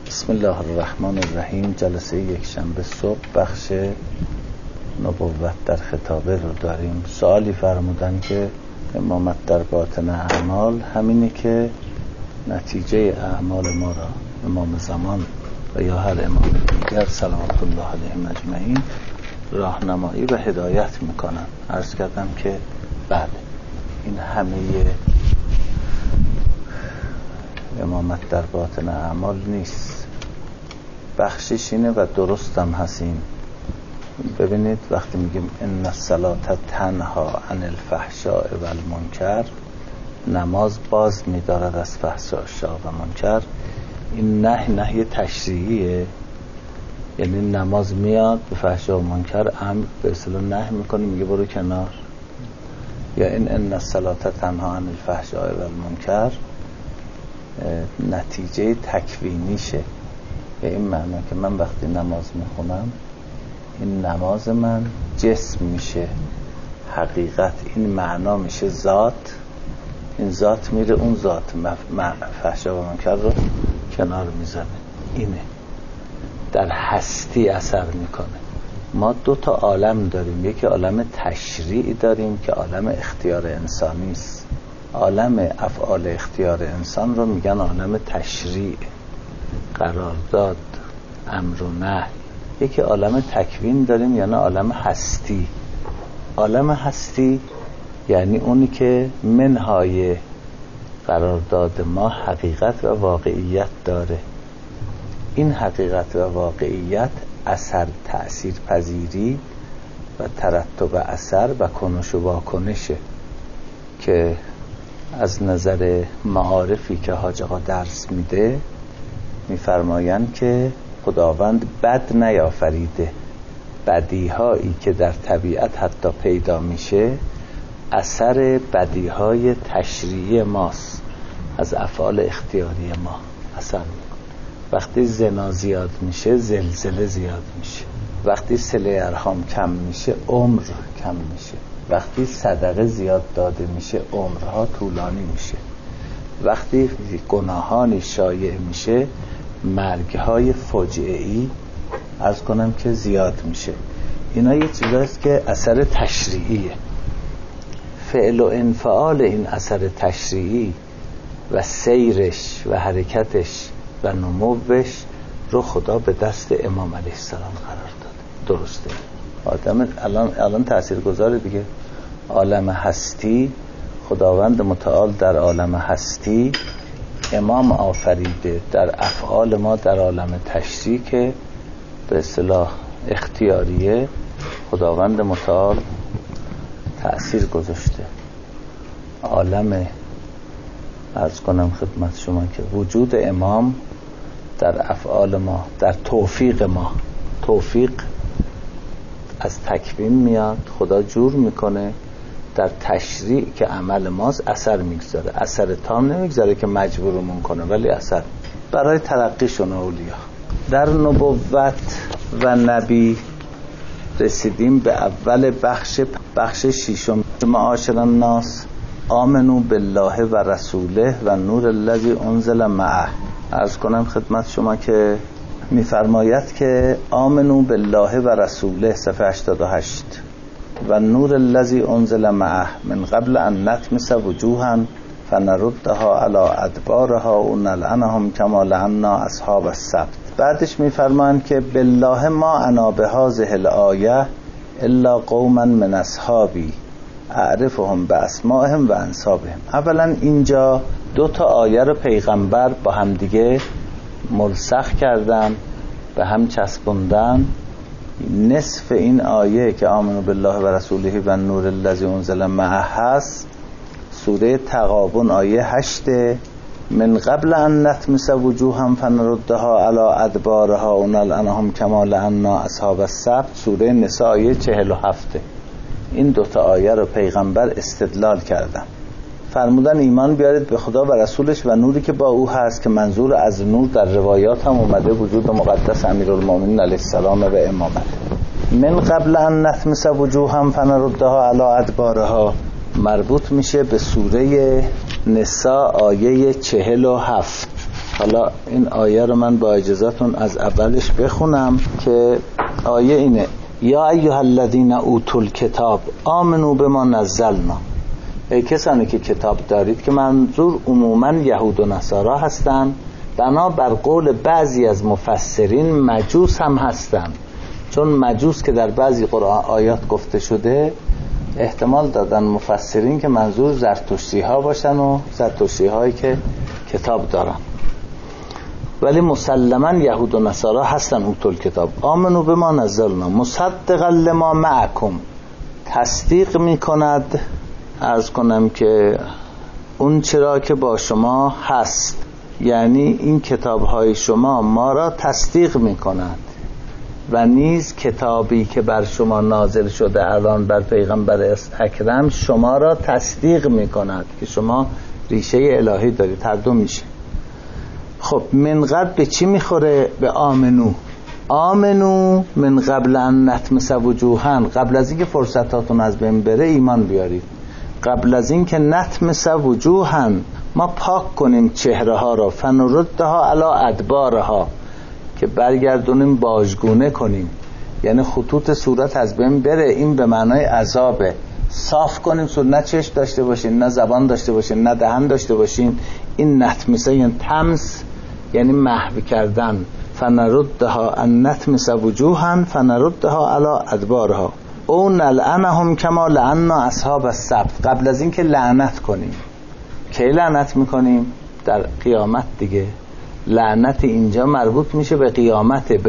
بسم الله الرحمن الرحیم. جلسه یک شنبه صبح بخش نبوت در خطابه رو داریم. سوالی فرمودن که امامت در باطن اعمال همینه که نتیجه اعمال ما را امام زمان و یا هر امام دیگر صلوات الله علیهم اجمعین راهنمایی و هدایت میکنن. عرض کردم که بله، این همه امامت در باطن اعمال نیست، بخشش اینه و درستم هستیم. ببینید وقتی میگیم ان الصلاة تنها عن الفحشاء و المنکر، نماز باز میدارد از فحشا و منکر، این نهی تشریعیه، یعنی نماز میاد به فحشا و منکر امر به اصطلاح نهی میکنه، میگه برو کنار. یا این ان الصلاة تنها عن الفحشاء و المنکر نتیجه تکوینیشه. به این معنی که من وقتی نماز میخونم این نماز من جسم میشه، حقیقت این معنا میشه ذات، این ذات میره اون ذات فحشا و منکر رو کنار میزنه. اینه در هستی اثر میکنه. ما دو تا عالم داریم، یکی عالم تشریع داریم که عالم اختیار انسانی است. عالم افعال اختیار انسان رو میگن عالم تشریع، قرارداد، امر و نهی. یکی عالم تکوین داریم یعنی عالم هستی. عالم هستی یعنی اونی که منهای قرارداد ما حقیقت و واقعیت داره. این حقیقت و واقعیت اثر تأثیر پذیری و ترتب اثر و کنش و واکنشه که از نظر معارفی که حاج آقا درس میده میفرمایند که خداوند بد نیافریده. بدیهایی که در طبیعت حتی پیدا میشه اثر بدیهای تشریعی ماست، از افعال اختیاری ما اثر میکنه. وقتی زنا زیاد میشه زلزله زیاد میشه، وقتی صله ارحام کم میشه عمر کم میشه، وقتی صدقه زیاد داده میشه عمرها طولانی میشه، وقتی گناهانی شایع میشه مرگهای فجعه‌ای عرض کنم که زیاد میشه. اینا یه چیزایست که اثر تشریعیه. فعل و انفعال این اثر تشریعی و سیرش و حرکتش و نموش رو خدا به دست امام علیه السلام قرار داده. درسته، آدم الان تاثیرگذاره دیگه. عالم هستی، خداوند متعال در عالم هستی امام آفریده، در افعال ما در عالم تشریع که به اصطلاح اختیاریه خداوند متعال تأثیر گذاشته. عالم عرض کنم خدمت شما که وجود امام در افعال ما، در توفیق ما، توفیق از تکوین میاد، خدا جور میکنه، در تشریع که عمل ماست اثر میگذاره. اثر تام نمیگذاره که مجبورمون کنه، ولی اثر برای ترقیشون اولیا. در نبوت و نبی رسیدیم به اول بخش ششم. معاشر الناس آمنو بالله و رسوله و نور الذی انزل معه. عرض کنم خدمت شما که میفرماید که آمنو بالله و رسوله صفحه 88 و نور الذی انزل معه من قبل ان نطمس وجوها فنردها علی ادبارها و نلعنهم کما لعنا اصحاب السبت. بعدش میفرمایند که بالله ما انا بهذه الآیه الا قوما من اصحابی اعرفهم باسمائهم و انسابهم. اولا اینجا دو تا آیه رو پیغمبر با هم دیگه ملصق کردن، به هم چسبوندن. نصف این آیه که آمنو بالله و رسوله و نور الذی انزل معه هست سوره تغابن آیه 8 من قبل ان نطمس وجوها فنردها علی ادبارها و نلعنهم کما لعنا اصحاب السبت سوره نساء آیه 47. این دوتا آیه رو پیغمبر استدلال کردن، فرمودن ایمان بیارید به خدا و رسولش و نوری که با او هست، که منظور از نور در روایات هم اومده وجود مقدس امیرالمومنین علیه السلام و امامت. من قبل ان نطمس وجوها فنردها علی ادبارها مربوط میشه به سوره نساء آیه 47. حالا این آیه رو من با اجازهتون از اولش بخونم که آیه اینه: یا ایها الذین اوتوا الکتاب آمنوا بما نزلنا. ای کسانی که کتاب دارید، که منظور عموما یهود و نصارا هستن، بنا بر قول بعضی از مفسرین مجوس هم هستن، چون مجوس که در بعضی قرآن آیات گفته شده احتمال دادن مفسرین که منظور زرتشتی ها باشن و زرتشتی هایی که کتاب دارن، ولی مسلما یهود و نصارا هستن اوتوا الکتاب. آمنوا بما نزلنا مصدقا لما معکم، تصدیق میکند، عرض کنم که اون چرا که با شما هست، یعنی این کتاب های شما ما را تصدیق میکند و نیز کتابی که بر شما نازل شده الان بر پیغمبر اکرم شما را تصدیق میکند که شما ریشه الهی دارید. هر دو میشه. خب من قبل به چی میخوره؟ به آمنو. آمنو من قبل ان نطمس وجوها، قبل از اینکه فرصتاتون از بین بره ایمان بیارید. قبل از اینکه نطمس وجوها، ما پاک کنیم چهره ها را، فنردها علی ادبارها، که برگردونیم باژگونه کنیم، یعنی خطوط صورت از بین بره. این به معنای عذابه. صاف کنیم صورت، نه چشم داشته باشین، نه زبان داشته باشین، نه دهن داشته باشین. این نطمسه یعنی تمس، یعنی محو کردن. فنردها ان نطمس وجوها فنردها علی ادبارها او نلعنهم کما لعنا اصحاب السبت. قبل از این که لعنت کنیم. کی لعنت میکنیم؟ در قیامت دیگه. لعنت اینجا مربوط میشه به قیامت، به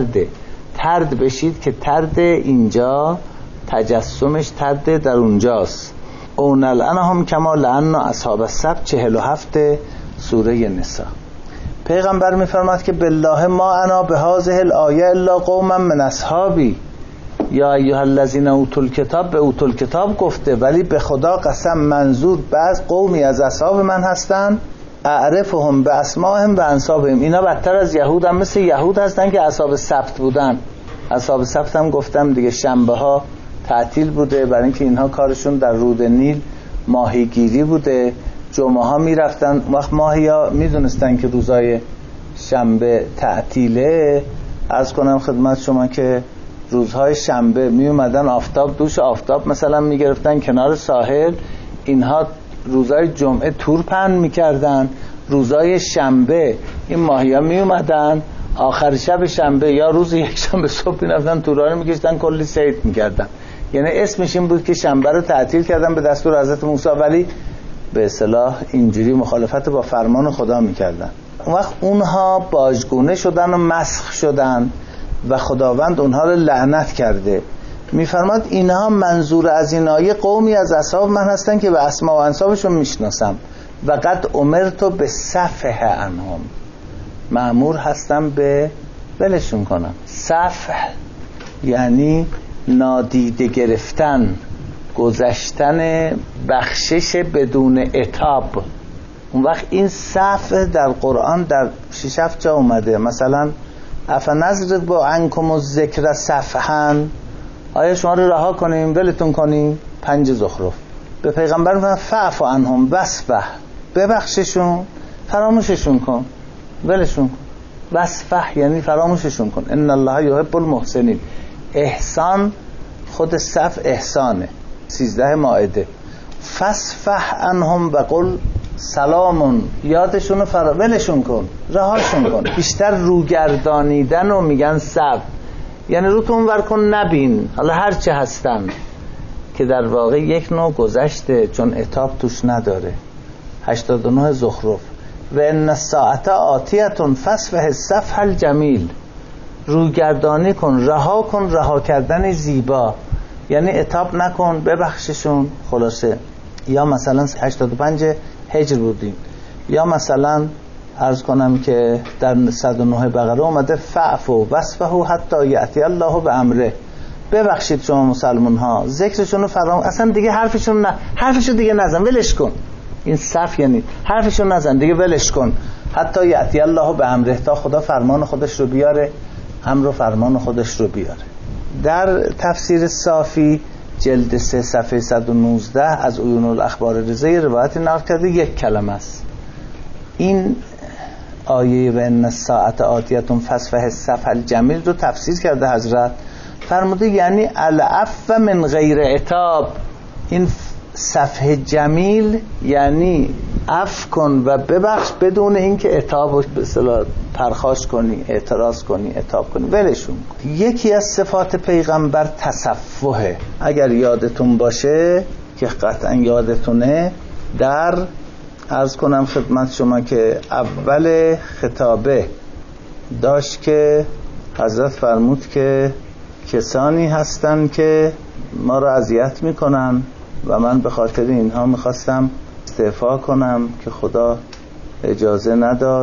ترد بشید که ترد اینجا تجسمش ترد در اونجاست. او نلعنهم کما لعنا اصحاب السبت، 47 سوره نساء. پیغمبر میفرماد که بالله ما انا بهذه الآیه الا قوما من اصحابی. یا ایها الذین اوتوا الکتاب، به اوتوا الکتاب گفته، ولی به خدا قسم منظور بعض قومی از اصحاب من هستن، اعرفهم به اسمائهم و انسابهم. اینا بدتر از یهود هم، مثل یهود هستن که اصحاب سبت بودن. اصحاب سبت هم گفتم دیگه، شنبه ها تعطیل بوده برای اینکه اینها کارشون در رود نیل ماهیگیری بوده. جمعه ها میرفتن، وقت ماهیا میدونستن که روزای شنبه تعطیله. عرض کنم خدمت شما که روزهای شنبه می اومدن آفتاب، دوش آفتاب مثلا می گرفتن کنار ساحل. اینها روزهای جمعه تور پهن می کردن، روزهای شنبه این ماهیا می اومدن آخر شب شنبه یا روز یک شنبه صبح می رفتن تورها رو می کشتن، کلی صید می کردن. یعنی اسمش این بود که شنبه رو تعطیل کردن به دستور حضرت موسی، ولی به اصطلاح اینجوری مخالفت با فرمان خدا می کردن. اون وقت اونها باژگونه شدن و مسخ شدن و خداوند اونها رو لعنت کرده. میفرماد اینها منظور از این آیه قومی از اصحاب من هستن که به اسما و انسابشون میشناسم و قد امرتو به صفح عنهم، مأمور هستم به ولشون کنم. صفح یعنی نادیده گرفتن، گذشتن، بخشش بدون عتاب. اون وقت این صفح در قرآن در 6-7 جا اومده. مثلا افنضرب عنکم الذکر صفحا، آیا شما رو رها کنیم ولتون کنیم؟ 5 زخرف. به پیغمبر میگن فاعف عنهم واصفح، ببخششون، فراموششون کن، ولشون کن. واصفح یعنی فراموششون کن. ان الله یحب المحسنین. احسان خود صفح احسانه. 13 مائده. فاصفح عنهم و قل سلامون، یادشون رو ولشون کن، رهاشون کن. بیشتر روگردانیدن رو میگن صبر، یعنی روتون ور کن، نبین حالا هر چه هستن، که در واقع یک نوع گذشته، چون عتاب توش نداره. 89 زخرف. و ان الساعه آتیه فاصفح الصفح الجمیل، روگردانی کن، رها کن، رها کردن زیبا، یعنی عتاب نکن، ببخششون. خلاصه یا مثلا 85 هجر بودیم، یا مثلا عرض کنم که در 109 بقره اومده فعفو وصفه حتی یأتی الله به امره، ببخشید شما مسلمان ها، ذکرشون رو فرام، اصلا دیگه حرفشون حرفشو دیگه نزن، ولش کن. این صف یعنی حرفشو نزن دیگه، ولش کن. حتی یأتی الله به امره، تا خدا فرمان خودش رو بیاره، امر و فرمان خودش رو بیاره. در تفسیر صافی جلد 3 صفحه 119 از عیون الاخبار رضایی روایت نقل کرده، 1 کلمه است. این آیه و ان الساعه آتیه فاصفح الصفح الجمیل رو تفسیر کرده حضرت، فرموده یعنی العفو من غیر عتاب. این صفح جمیل یعنی عفو کن و ببخش بدون اینکه عتاب به اصطلاح پرخاش کنی، اعتراض کنی، عتاب کنی، ولشون. یکی از صفات پیغمبر تصفحه. اگر یادتون باشه که قطعا یادتونه، در عرض کنم خدمت شما که اول خطابه داشت که حضرت فرمود که کسانی هستن که ما را اذیت میکنن و من به خاطر اینها میخواستم استعفا کنم که خدا اجازه نداد.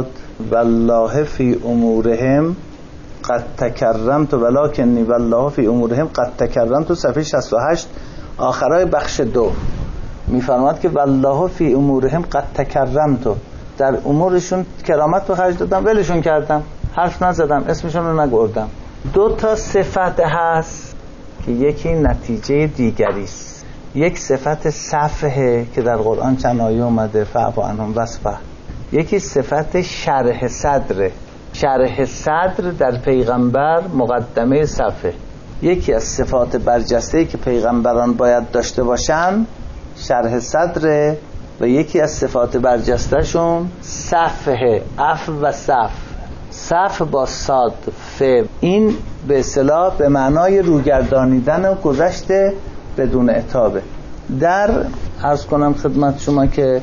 والله فی امورهم قد تکرمت ولکنی والله فی امورهم قد تکرمت. صفحه 68 آخرای بخش 2 میفرماد که والله فی امورهم قد تکرمت، در امورشون کرامت به خرج دادم، ولشون کردم، حرف نزدم، اسمشون رو نگردم. 2 تا صفت هست که یکی نتیجه دیگری است. یک صفت صفحه که در قرآن چند آیه اومده فاعف عنهم واصفح. یکی صفت شرح صدره. شرح صدر در پیغمبر مقدمه صفحه. یکی از صفات برجسته‌ای که پیغمبران باید داشته باشن شرح صدره و یکی از صفات برجسته‌شون صفحه. عفو و صف، صف با صاد ف، این به اصطلاح به معنای روگردانیدن و گذشته بدون عتابه. در عرض کنم خدمت شما که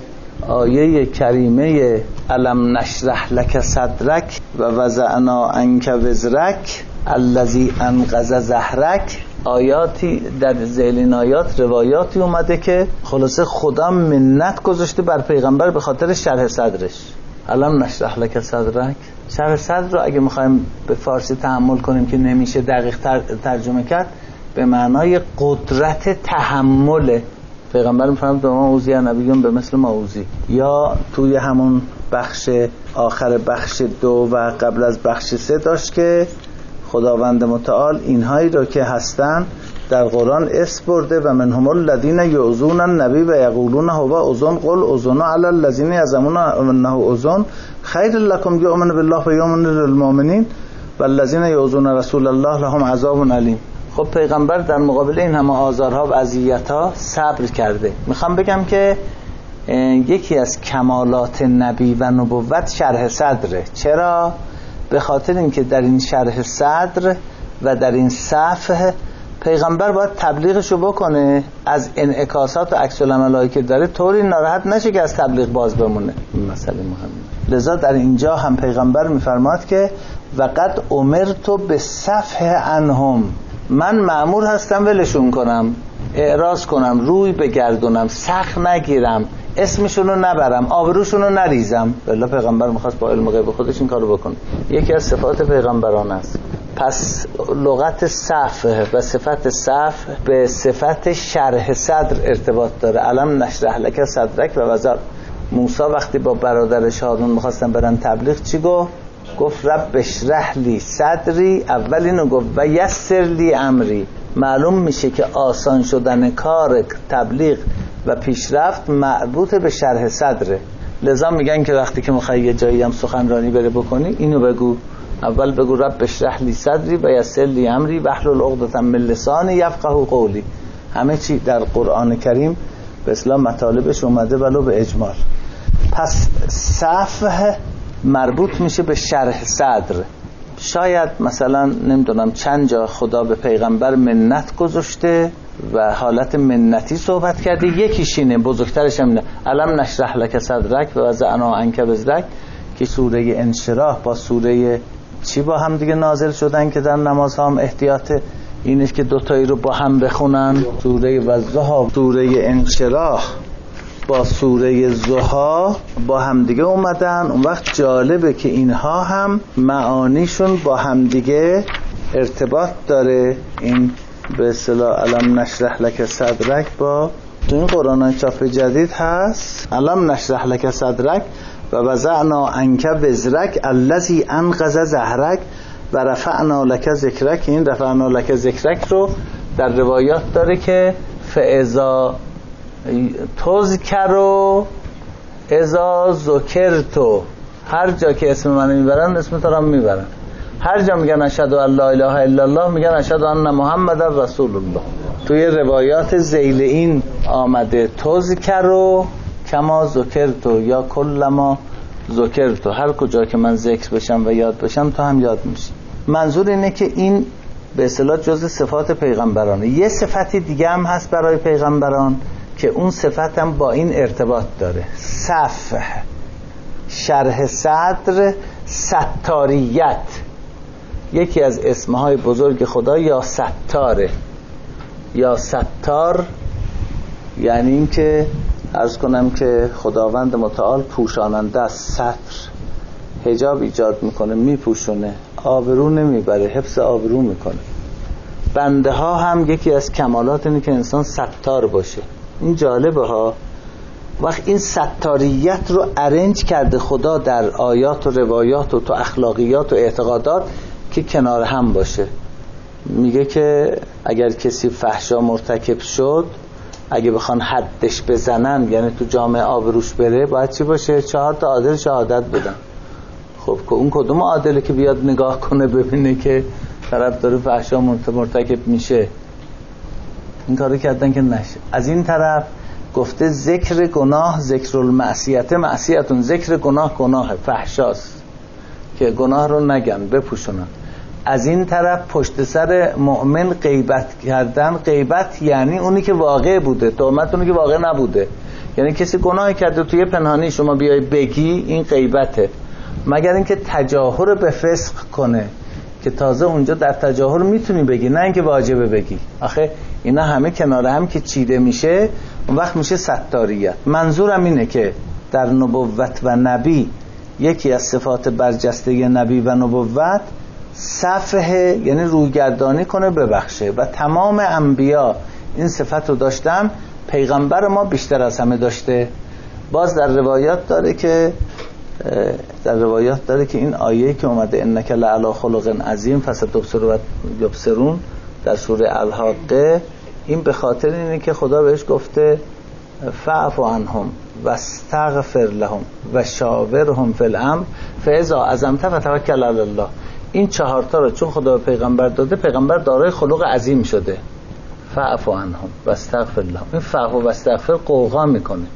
آیه کریمه الم نشرح لک صدرک و وضعنا عنک وزرک الذی انقض ظهرک، آیاتی در ذیل آیات روایاتی اومده که خلاصه خدا منت گذاشته بر پیغمبر به خاطر شرح صدرش. الم نشرح لک صدرک، شرح صدر رو اگه میخوایم به فارسی تحمل کنیم که نمیشه دقیق ترجمه کرد، به معنای قدرت تحمل. پیغمبر میفرماد به ما اوزی نبیون به مثل ما اوزی. یا توی همون بخش آخر بخش 2 و قبل از بخش 3 داشت که خداوند متعال اینهایی رو که هستن در قرآن اسم برده و منهم الذین یؤذون النبی و یقولون هو اذن قل اذن علی الذین یزعمون انه اذن خیر لکم یؤمن بالله و یؤمن للمؤمنین والذین یؤذون رسول الله لهم عذاب علیم. خب پیغمبر در مقابل این همه آزارها و اذیت‌ها صبر کرده. میخوام بگم که یکی از کمالات نبی و نبوت شرح صدره. چرا؟ به خاطر اینکه در این شرح صدر و در این صفحه پیغمبر باید تبلیغشو بکنه، از انعکاسات و عکس العملایی که داره طوری ناراحت نشه که از تبلیغ باز بمونه. این مسئله مهمه. لذا در اینجا هم پیغمبر میفرماد که وقد امرت بالصفح عنهم، من مأمور هستم ولشون کنم، اعراض کنم، روی بگردونم، سخت نگیرم، اسمشون رو نبرم، آبروشون رو نریزم. والله پیغمبر میخواست با علم غیب خودش این کارو بکنه. یکی از صفات پیغمبران است. پس لغت صفح و صفت صفح به صفت شرح صدر ارتباط داره. الم نشرح لک صدرک و وزر. موسی وقتی با برادرش هارون میخواستن برن تبلیغ چی گفت رب اشرح لی صدری، اول اینو گفت و یسر لی امری. معلوم میشه که آسان شدن کار تبلیغ و پیشرفت مربوط به شرح صدره. لذا میگن که وقتی که میخوای یه جایی هم سخنرانی بره بکنی اینو بگو، اول بگو رب اشرح لی صدری و یسر لی امری واحلل عقدة من لسانی یفقهوا قولی. همه چی در قرآن کریم به اصطلاح مطالبش اومده ولو به اجمال. پس صفحه مربوط میشه به شرح صدر. شاید مثلا نمیدونم چند جا خدا به پیغمبر منت گذاشته و حالت منتی صحبت کرده. یکیش اینه، بزرگترش هم اینه الم نشرح لک صدرک و وضعنا عنک وزرک، که سوره انشراح با سوره چی با هم دیگه نازل شدن که در نماز هم احتیاط اینش که دوتایی رو با هم بخونن. سوره والضحی، سوره انشراح با سوره ضحی با همدیگه اومدن. اون وقت جالبه که اینها هم معانیشون با همدیگه ارتباط داره. این به اصطلاح الم نشرح لک صدرک با تو این قرآن چاپ جدید هست الم نشرح لک صدرک و وضعنا عنک وزرک الذی انقض ظهرک و رفعنا لک ذکرک. این رفعنا لک ذکرک رو در روایات داره که فاذا تذکر اذا ذکرت، هر جا که اسم منو میبرن اسم تو رو هم میبرن. هر جا میگن اشهد ان لا اله الا الله میگن اشهد ان محمدر رسول الله. توی روایات ذیل این آمده تذکر کما ذکرت یا کلما ذکرت، هر کجا که من ذکر بشم و یاد بشم تو هم یاد میشی. منظور اینه که این به اصطلاح جزء صفات پیغمبرانه. یه صفتی دیگه هم هست برای پیغمبران که اون صفت هم با این ارتباط داره. صفح، شرح صدر، ستاریت. یکی از اسمهای بزرگ خدا یا ستاره. یا ستار یعنی این که عرض کنم که خداوند متعال پوشاننده از ستر، حجاب ایجاد میکنه، میپوشونه، آبرو نمیبره، حفظ آبرو میکنه. بنده ها هم یکی از کمالات اینه که انسان ستار باشه. این جالبه ها. وقت این ستاریت رو ارنج کرده خدا در آیات و روایات و تو اخلاقیات و اعتقادات که کنار هم باشه. میگه که اگر کسی فحشا مرتکب شد، اگه بخوان حدش بزنن، یعنی تو جامعه آبروش بره، باید چی باشه؟ 4 تا عادل شهادت بدن. خب اون کدوم عادله که بیاد نگاه کنه ببینه که طرف داره فحشا مرتکب میشه؟ این کارو کردن که نشه. از این طرف گفته ذکر گناه، ذکر المعصیت معصیتون، ذکر گناه گناه فحشاست که گناه رو نگن، بپوشونن. از این طرف پشت سر مؤمن غیبت کردن. غیبت یعنی اونی که واقع بوده، تهمت اونی که واقع نبوده. یعنی کسی گناهی کرده توی پنهانی شما بیای بگی، این غیبته. مگر اینکه تجاهر به فسق کنه که تازه اونجا در تجاهر میتونی بگی، نه اینکه واجبه بگی. آخه اینا همه کنار هم که چیده میشه اون وقت میشه ستاریت. منظورم اینه که در نبوت و نبی یکی از صفات برجسته نبی و نبوت صفحه، یعنی رویگردانی کنه، ببخشه. و تمام انبیا این صفت رو داشتن، پیغمبر ما بیشتر از همه داشته. باز در روایات داره که این آیه که اومده انک لعلی خلق عظیم فستبصر و یبصرون در سوره الحاقه، این به خاطر اینه که خدا بهش گفته فاعف عنهم واستغفر لهم و شاورهم فی الامر فاذا عزمت فتوکل علی الله. این 4 تا رو چون خدا به پیغمبر داده، پیغمبر دارای خلق عظیم شده. فاعف عنهم واستغفر لهم. این فاعف و استغفر قوقا میکنه،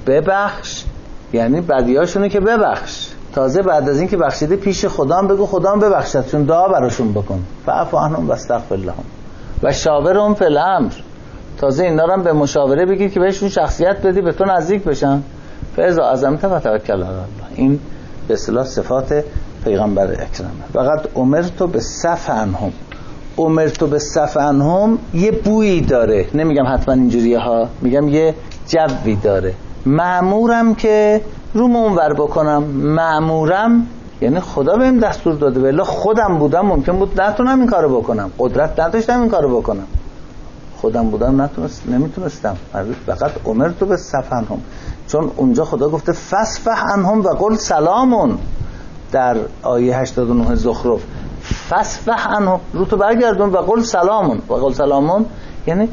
ببخش، یعنی بدیاشونه که ببخش. تازه بعد از این که بخشیده پیش خدا هم بگو خدا هم ببخشد، چون دعا براشون بکن. فاعف عنهم واستغفر لهم و شاورهم فی الامر. تازه اینا رو هم به مشاوره بگیر که بهشون شخصیت بدی، به تو نزدیک بشن. فاذا عزمت فتوکل علی الله. این به اصطلاح صفات پیغمبر اکرم. فقط امرت بالصفح عنهم. امرت بالصفح عنهم یه بویی داره، نمیگم حتما اینجوریه ها، میگم یه جوی داره. مأمورم که روم اونور بکنم. مأمورم یعنی خدا بهم دستور داده، ولی خودم بودم ممکن بود نتونم این کارو بکنم، قدرت نداشتم این کارو بکنم. خودم بودم نمیتونستم. فقط امرت بالصفح عنهم، چون اونجا خدا گفته فاصفح عنهم و قل سلامون در آیه 89 زخرف. فاصفح عنهم، رو تو برگردون و قل سلامون. و قل سلامون یعنی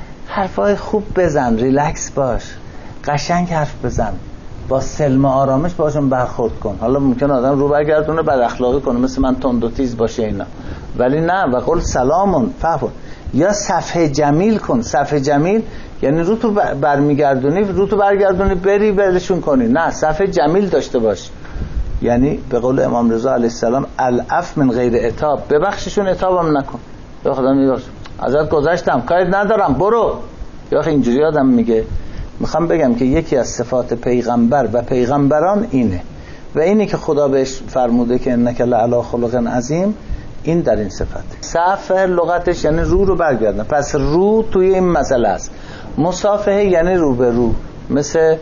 حرفای خوب بزن، ریلکس باش، قشنگ حرف بزن، با سلم و آرامش باشون برخورد کن. حالا ممکن آدم رو برگردونه بد اخلاقی کنه، مثل من تند و تیز باشه اینا، ولی نه. و قل سلامون فهم. یا صفحه جمیل کن. صفحه جمیل یعنی رو تو برمیگردونی، رو تو برگردونی بری برشون کنی، نه، صفحه جمیل داشته باش. یعنی به قول امام رضا علیه السلام العفو من غیر عتاب، ببخششون، عتابم نکن. یا خدا میبخش، ازت گذشتم، کاری ندارم، برو. یا اینجوری آدم میگه. میخوام بگم که یکی از صفات پیغمبر و پیغمبران اینه، و اینی که خدا بهش فرموده که انک لعلی خلق عظیم، این در این صفت. صفحه لغتش یعنی رو برگردن. پس رو توی این مسئله است. مصافحه یعنی رو به رو، مثل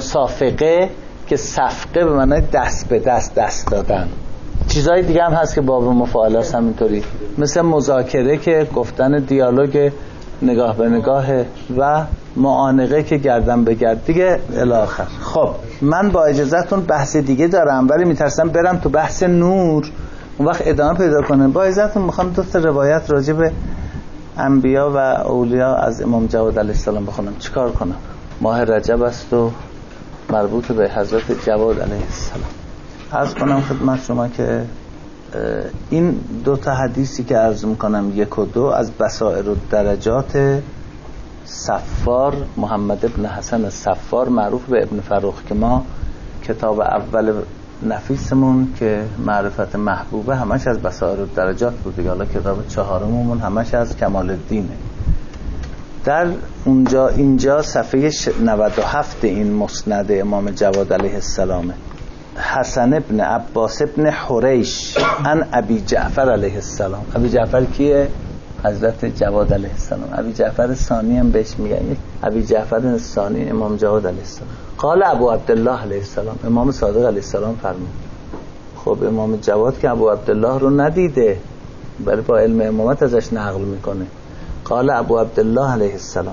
مصافقه که صفقه به معنی دست به دست دادن. چیزای دیگه هم هست که باب مفاعله است همینطوری، مثل مذاکره که گفتن دیالوگ نگاه به نگاه، و معانقه که گردن به گرد دیگه الی آخر. خب من با اجازهتون بحث دیگه دارم، ولی میترسم برم تو بحث نور اون وقت ادامه پیدا کنه. با اجازهتون میخوام 2 تا روایت راجع به انبیا و اولیا از امام جواد علیه السلام بخونم. چیکار کنم؟ ماه رجب است و مربوط به حضرت جواد علیه السلام. عرض کنم خدمت شما که این دو تا حدیثی که عرض میکنم 1 و 2 از بصائر الدرجات صفار محمد ابن حسن صفار معروف به ابن فروخ که ما کتاب اول نفیسمون که معرفت محبوبه همش از بصائر الدرجات بود، حالا کتاب 4مون همش از کمال الدینه. در اینجا صفحه 97 این مسند امام جواد علیه السلامه. حسن ابن عباس ابن حریش عن ابی جعفر علیه السلام. ابی جعفر کیه؟ حضرت جواد علیه السلام. ابی جعفر ثانی هم بهش میگن. ابی جعفر ثانی امام جواد علیه السلام. قال ابو عبدالله علیه السلام. امام صادق علیه السلام فرمود. خب امام جواد که ابو عبدالله رو ندیده ولی با علم امامت ازش نقل میکنه. قال ابو عبدالله علیه السلام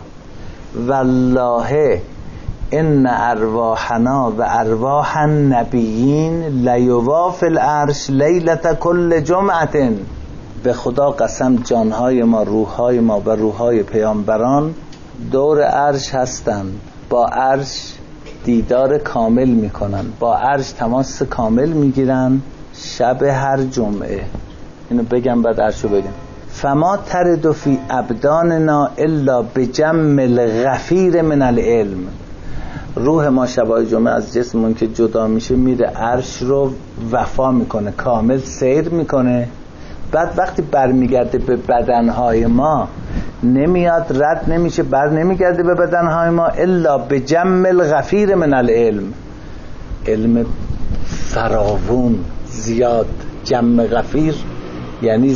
والله ان ارواحنا و ارواح النبیین لیواف العرش لیلت کل جمعه. به خدا قسم جانهای ما، روحهای ما و روحهای پیامبران دور عرش هستند، با عرش دیدار کامل میکنن، با عرش تماس کامل میگیرن شب هر جمعه. اینو بگم بعد عرشو بگم. فما ترد فی ابداننا الا بجم الغفیر من العلم. روح ما شبای جمعه از جسممون که جدا میشه میره عرش رو وفا میکنه، کامل سیر میکنه. بعد وقتی برمیگرده به بدنهای ما نمیاد، رد نمیشه، بر نمیگرده به بدنهای ما الا بجم الغفیر من العلم. علم فراوون زیاد. جم غفیر یعنی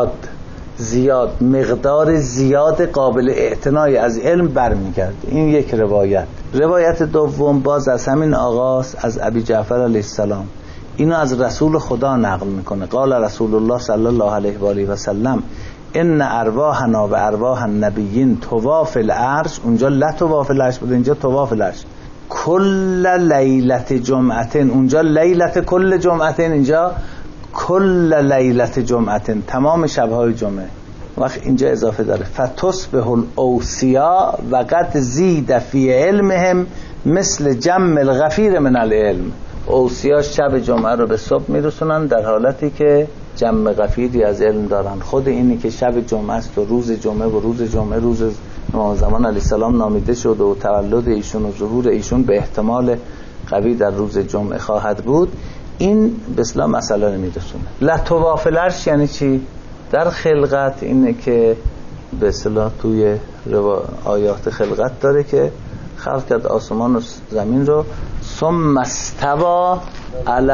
زیاد مقدار زیاد قابل اعتنای از علم برمیگرده. این یک روایت دوم باز از همین آغاز از ابی جعفر علیه السلام. اینو از رسول خدا نقل میکنه. قال رسول الله صلی الله علیه و آله و سلم ان ارواحنا و ارواح النبیین طواف العرش. اونجا لا طواف العرش بود، اینجا طواف العرش. کل لیلت جمعتین، اونجا لیلت کل جمعتین، اینجا کل لیلت جمعتین، تمام شبهای جمعه. وقت اینجا اضافه داره فتصبح الاوصیا و قد زید فی علمهم مثل جم الغفیر من العلم. اوصیا شب جمعه رو به صبح میرسونن در حالتی که جمع غفیری از علم دارن. خود اینی که شب جمعه است و روز جمعه و روز جمعه روز امام زمان علیه السلام نامیده شده و تولد ایشون و ظهور ایشون به احتمال قوی در روز جمعه خواهد بود، این به اصطلاح مسئله رو میرسونه. لطواف العرش یعنی چی؟ در خلقت اینه که به اصطلاح توی آیات خلقت داره که خلق کرد آسمان و زمین رو ثم استوى علی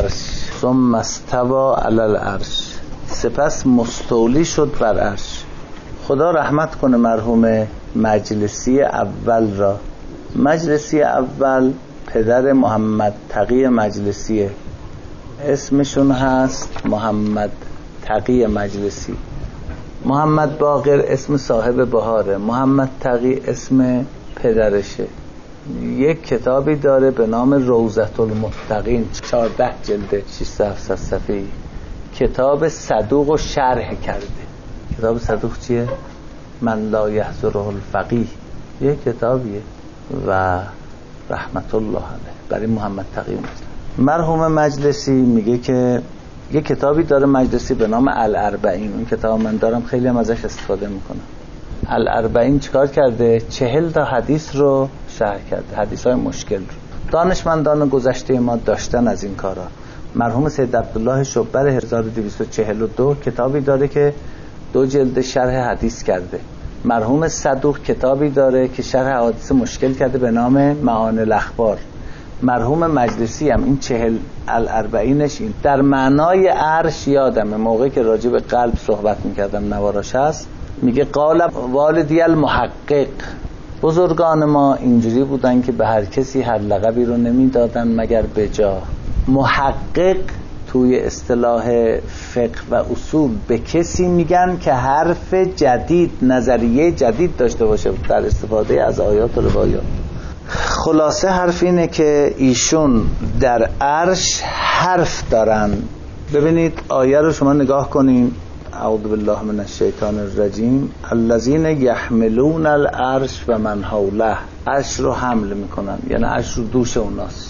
العرش، سپس مستولی شد بر عرش. خدا رحمت کنه مرحوم مجلسی اول را. مجلسی اول پدر محمد تقی مجلسیه، اسمشون هست محمد تقی مجلسی. محمد باقر اسم صاحب بهاره، محمد تقی اسم پدرشه. یک کتابی داره به نام روضة المتقین، 14 جلده، 600 صفحه‌ای. کتاب صدوق رو شرح کرده. کتاب صدوق چیه؟ من لا یحضره الفقیه. یک کتابیه و رحمت الله علیه برای محمد تقی. مرحوم مجلسی میگه که یک کتابی داره مجلسی به نام الاربعین. اون کتاب من دارم، خیلی هم ازش استفاده میکنم. الاربعین چیکار کرده؟ 40 تا حدیث رو شرح کرده، حدیث‌های مشکل رو. دانشمندان گذشته ما داشتن از این کارا. مرحوم سید عبدالله شبر 1242 کتابی داره که 2 جلد شرح حدیث کرده. مرحوم صدوق کتابی داره که شرح حدیث مشکل کرده به نام معانی الاخبار. مرحوم مجلسی هم این 40 الاربعینش این در معنای عرش یادمه موقعی که راجع به قلب صحبت میکردم نواراش هست، میگه قال والدی المحقق. بزرگان ما اینجوری بودن که به هر کسی هر لقبی رو نمیدادن مگر به جا. محقق توی اصطلاح فقه و اصول به کسی میگن که حرف جدید، نظریه جدید داشته باشه در استفاده از آیات و روایات. خلاصه حرف اینه که ایشون در عرش حرف دارن. ببینید آیه رو شما نگاه کنین. اعوذ بالله من الشیطان الرجیم. الذین یحملون العرش و من حوله. عرش رو حمل میکنن، یعنی عرش رو دوش اوناست.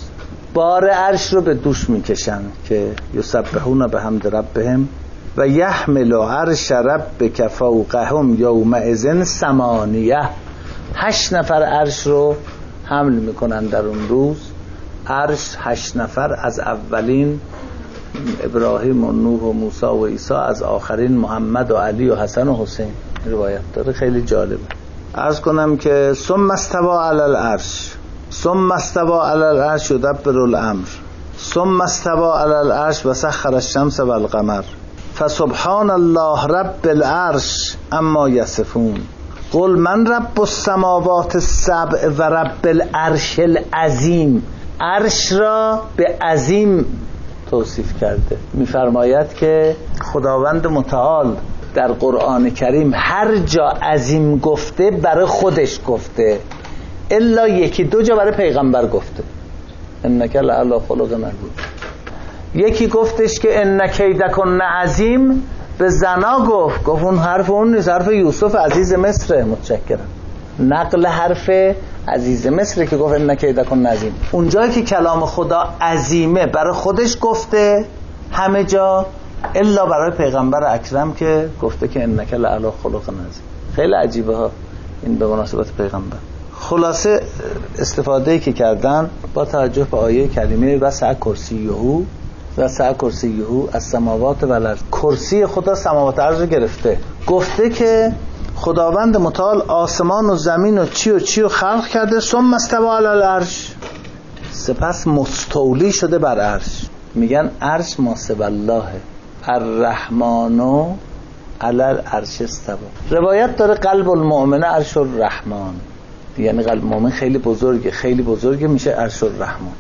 بار عرش رو به دوش میکشن که یسبحون بحمد ربهم و یحمل عرش ربک فوقهم یومئذ ثمانیه. 8 نفر عرش رو حمل میکنن در اون روز. عرش 8 نفر، از اولین ابراهیم و نوح و موسی و عیسی، از آخرین محمد و علی و حسن و حسین. روایت داره خیلی جالبه. عرض کنم که ثم استوى علی العرش، ثم استوى علی العرش یدبر الامر، ثم استوى علی العرش و سخر الشمس و القمر فسبحان الله رب العرش اما یصفون قل من رب السماوات السبع و رب العرش العظیم. عرش را به عظیم توصیف کرده. میفرماید که خداوند متعال در قرآن کریم هر جا عظیم گفته برای خودش گفته، الا 1-2 جا برای پیغمبر گفته. انک لعلی خلق عظیم. یکی گفتش که ان کیدکن عظیم، به زنا گفت اون حرف اون نیست، حرف یوسف عزیز مصر. متشکرم. نقل حرف عزیز مصر که گفت ان کیدکن عظیم. اونجایی که کلام خدا عظیمه برای خودش گفته همه جا، الا برای پیغمبر اکرم که گفته که انک لعلی خلق عظیم. خیلی عجیبه ها این به مناسبت پیغمبر. خلاصه استفاده‌ای که کردن با توجه به آیه کریمه وسع کرسیه وسع کرسیه السماوات و الارض. کرسی خدا سماوات و ارض رو گرفته. گفته که خداوند متعال آسمان و زمین و چی و خلق کرده. ثم استوى علی العرش، سپس مستولی شده بر عرش. میگن عرش ماسب الله، الرحمن علی العرش استوى. روایت داره قلب المؤمن عرش الرحمن، یعنی قلب مؤمن خیلی بزرگه میشه عرش الرحمن.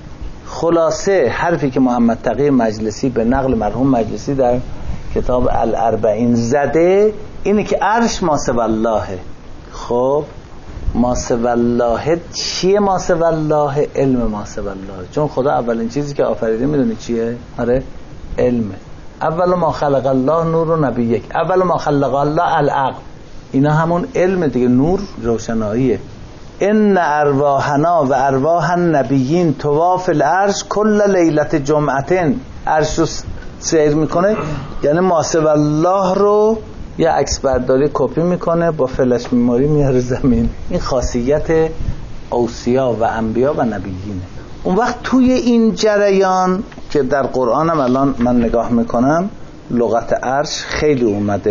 خلاصه حرفی که محمد تقی مجلسی به نقل مرحوم مجلسی در کتاب الاربعین زده اینه که عرش ماسب الله. خب ماسب الله چیه؟ ماسب الله علم ماسب الله، چون خدا اولین چیزی که آفریده میدونی چیه؟ آره علمه. اول ما خلق الله نور و نبی، اول ما خلق الله العقل. اینا همون علم دیگه، نور روشناییه. ان ارواحنا و ارواح النبیین طواف العرش کل لیلت جمعتین. عرش رو سیر میکنه، یعنی ماسب الله رو یه عکس برداری کپی میکنه با فلش میموری میاره زمین. این خاصیت اوصیا و انبیا و نبیینه. اون وقت توی این جریان که در قرآن هم الان من نگاه میکنم لغت عرش خیلی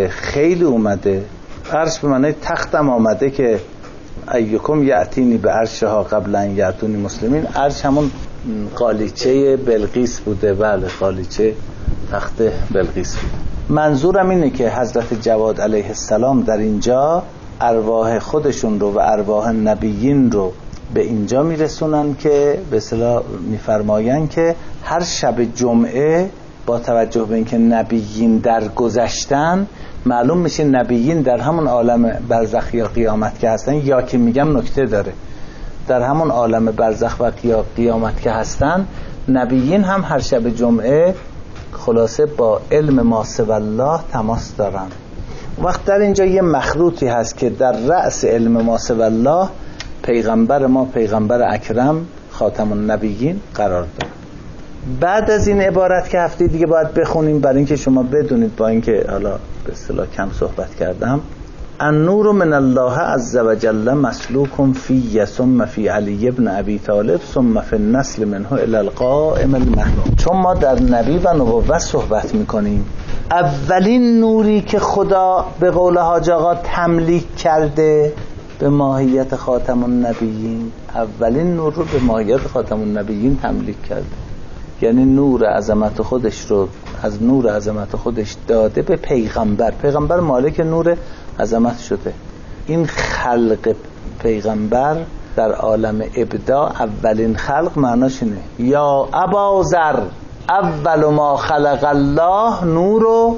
اومده. عرش به معنی تختم آمده که ایکم یعتینی به عرشها قبل ان یعتونی مسلمین. عرش همون قالیچه بلقیس بوده. بله قالیچه تخت بلقیس بوده. منظورم اینه که حضرت جواد علیه السلام در اینجا ارواح خودشون رو و ارواح نبیین رو به اینجا میرسونن که به اصطلاح میفرماین که هر شب جمعه با توجه به اینکه نبیین در گذشتن، معلوم میشه نبیین در همون عالم برزخ یا قیامت که هستن، یا که میگم نکته داره، در همون عالم برزخ و قیامت که هستن نبیین هم هر شب جمعه خلاصه با علم ماسب الله تماس دارن. وقت در اینجا یه مخروطی هست که در رأس علم ماسب الله پیغمبر ما، پیغمبر اکرم خاتم النبیین قرار داره. بعد از این عبارت که هفته دیگه باید بخونیم برای اینکه شما بدونید، با اینکه حالا به اصطلاح کم صحبت کردم، النور من الله عز وجل مسلوک فی ثم فی علی ابن ابی طالب ثم فی النسل منه الی القائم المحمود. چون ما در نبی و نبوت صحبت میکنیم، اولین نوری که خدا به قول حاج آقا تملیک کرده به ماهیت خاتم النبیین، اولین نور رو به ماهیت خاتم النبیین تملیک کرده. یعنی نور عظمت خودش رو از نور عظمت خودش داده به پیغمبر. پیغمبر مالک نور عظمت شده. این خلق پیغمبر در عالم ابداع، اولین خلق معناش اینه یا ابازر اول ما خلق الله نور و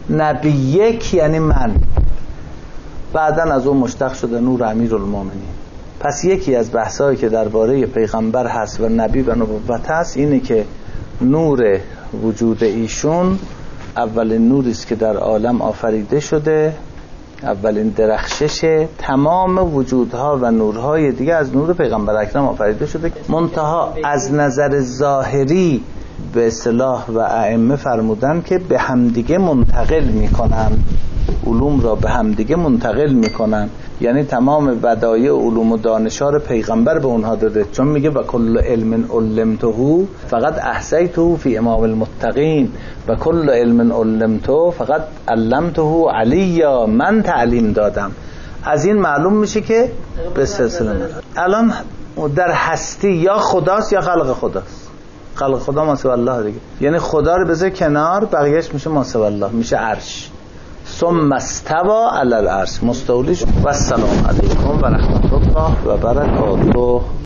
نبیک، یعنی من. بعدن از اون مشتق شده نور امیرالمومنین. پس یکی از بحثایی که درباره پیغمبر هست و نبی و نبوت هست اینه که نور وجود ایشون اولین نوری است که در عالم آفریده شده اولین درخشش تمام وجودها و نورهای دیگه از نور پیغمبر اکرم آفریده شده. منتها از نظر ظاهری به اصطلاح و ائمه فرمودن که به همدیگه منتقل میکنن، علوم را به همدیگه منتقل میکنن، یعنی تمام بدایع علوم و دانشار پیغمبر به اونها داده، چون میگه و کل علم علمته فقط احصیته فی امام المتقین و کل علم علمته فقط علمته علیا، من تعلیم دادم. از این معلوم میشه که به سلسله من الان در هستی یا خداست یا خلق خداست. خلق خدا ما سوی الله دیگه، یعنی خدا رو بذار کنار، بقیهش میشه ما سوی الله، میشه عرش. ثم استوى علی العرش، مستولیش. و السلام علیکم و رحمت الله و برکاته.